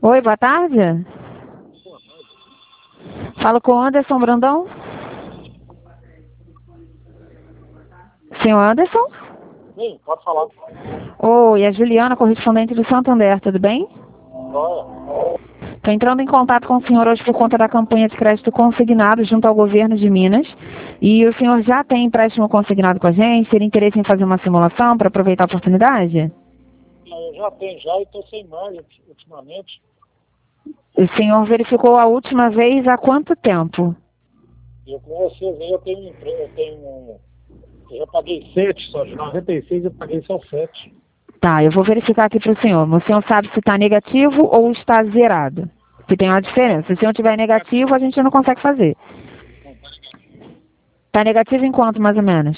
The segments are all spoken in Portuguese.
Oi, boa tarde. Falo com o Anderson Brandão. Senhor Anderson? Sim, pode falar. Oi, é Juliana, correspondente do Santander, tudo bem? Olha, Estou entrando em contato com o senhor hoje por conta da campanha de crédito consignado junto ao governo de Minas. E o senhor já tem empréstimo consignado com a gente? Teria interesse em fazer uma simulação para aproveitar a oportunidade? eu já tenho já e estou sem mais ultimamente. O senhor verificou a última vez há quanto tempo? Eu com vocês aí, eu já paguei 7 só, de 96 eu paguei só 7. Tá, eu vou verificar aqui para o senhor. O senhor sabe se está negativo ou está zerado? Que tem uma diferença. Se o senhor tiver negativo, a gente não consegue fazer. Está negativo em quanto, mais ou menos?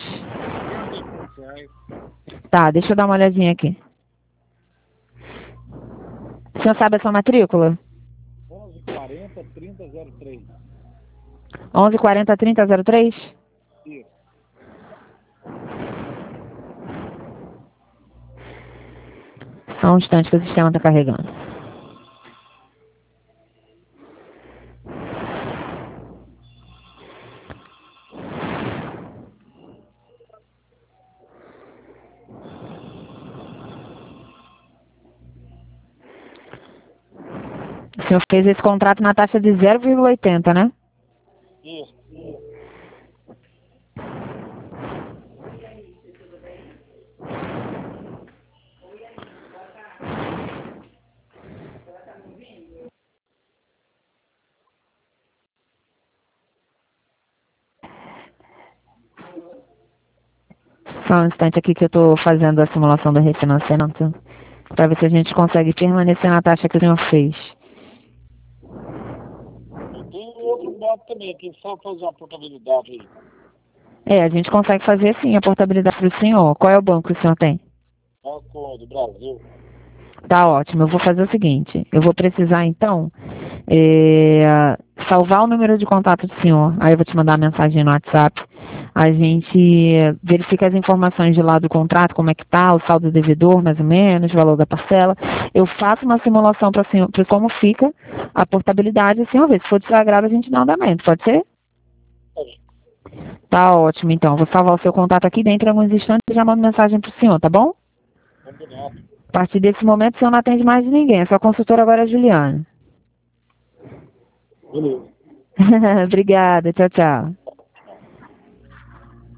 Tá, deixa eu dar uma olhadinha aqui. O senhor sabe a sua matrícula? 1140 3003. 1140 3003? Isso. Só um instante que o sistema está carregando. O senhor fez esse contrato na taxa de 0,80, né? Isso. Só um instante aqui que eu estou fazendo a simulação do refinanciamento para ver se a gente consegue permanecer na taxa que o senhor fez. E tem outro banco também, que só fazer uma portabilidade aí. É, a gente consegue fazer sim a portabilidade para o senhor. Qual é o banco que o senhor tem? Banco do Brasil. Tá ótimo, eu vou fazer o seguinte, eu vou precisar então salvar o número de contato do senhor, aí eu vou te mandar uma mensagem no WhatsApp, a gente verifica as informações de lá do contrato, como é que tá, o saldo devedor mais ou menos, o valor da parcela, eu faço uma simulação para o senhor, para como fica a portabilidade, o senhor vê, se for de seu agrado a gente dá um andamento, pode ser? Pode. Tá ótimo então, vou salvar o seu contato aqui dentro de alguns instantes e já mando mensagem pro senhor, tá bom? Combinado. A partir desse momento, o senhor não atende mais ninguém. A sua consultora agora é a Juliana. Beleza. Obrigada. Tchau, tchau.